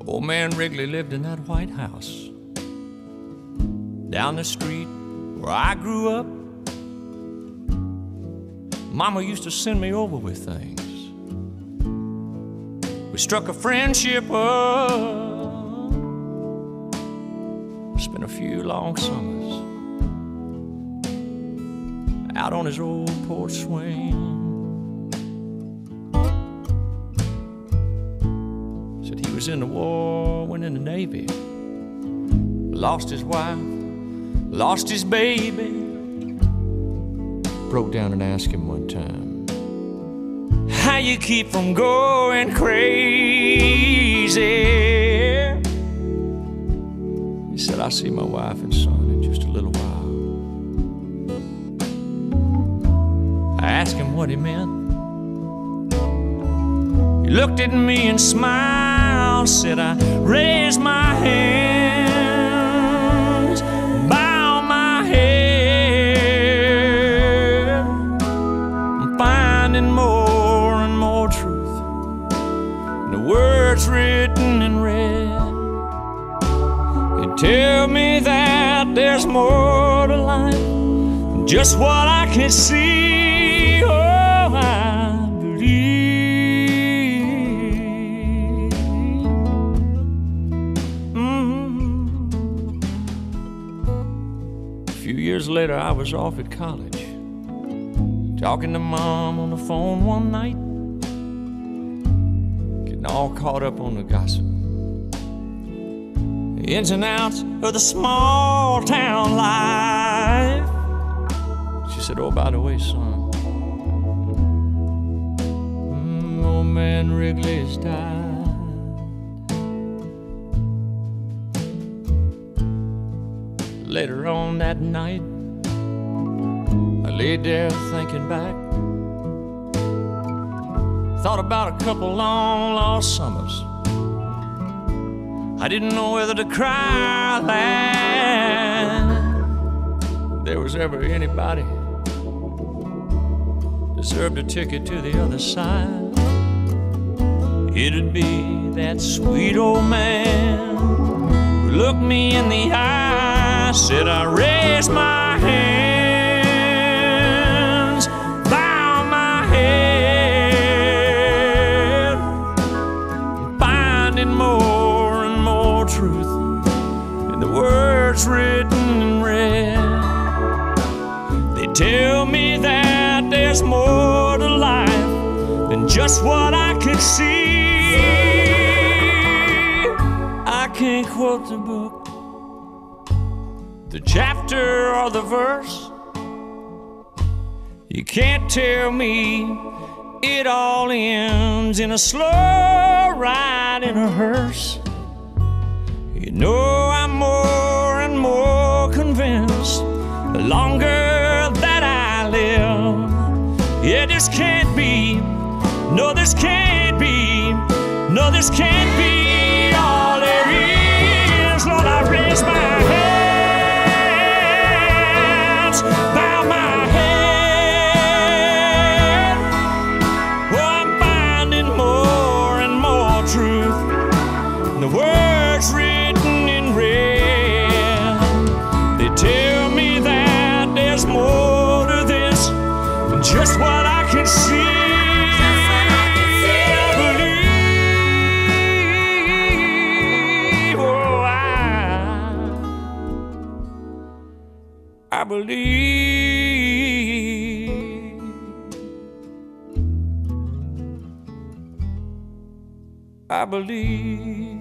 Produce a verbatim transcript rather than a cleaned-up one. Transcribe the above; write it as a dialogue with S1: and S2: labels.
S1: Old man Wrigley lived in that White House down the street where I grew up. Mama used to send me over with things. We struck a friendship up, spent a few long summers out on his old porch swing. Said he was in the war, went in the Navy, lost his wife, lost his baby. Broke down and asked him one time, how you keep from going crazy? He said, I see my wife and son in just a little while. I asked him what he meant. He looked at me and smiled, said, I raised my hands, bow my head. I'm finding more and more truth in the words written in red. They tell me that there's more to life than just what I can see. Oh, I believe. Mm-hmm. A few years later, I was off at college, talking to Mom on the phone one night, getting all caught up on the gossip, the ins and outs of the small town life. She said, oh, by the way, son, mm, old man Wrigley's died. Later on that night, I laid there thinking back, thought about a couple long lost summers. I didn't know whether to cry or laugh. If there was ever anybody deserved a ticket to the other side, it'd be that sweet old man who looked me in the eye, said, I raised my hands, bow my head, finding more and more truth in the words written in red. They tell me that there's more to life than just what I can see. I can't quote the book, the chapter or the verse. You can't tell me it all ends in a slow ride in a hearse. You know I'm more and more convinced the longer that I live. Yeah, this can't be, no, this can't be, no, this can't be all there is. Lord, I raise my hands, bow my head. Oh, I'm finding more and more truth in the words written in red. They tell me that there's more to this than just what I can see. I believe, I believe.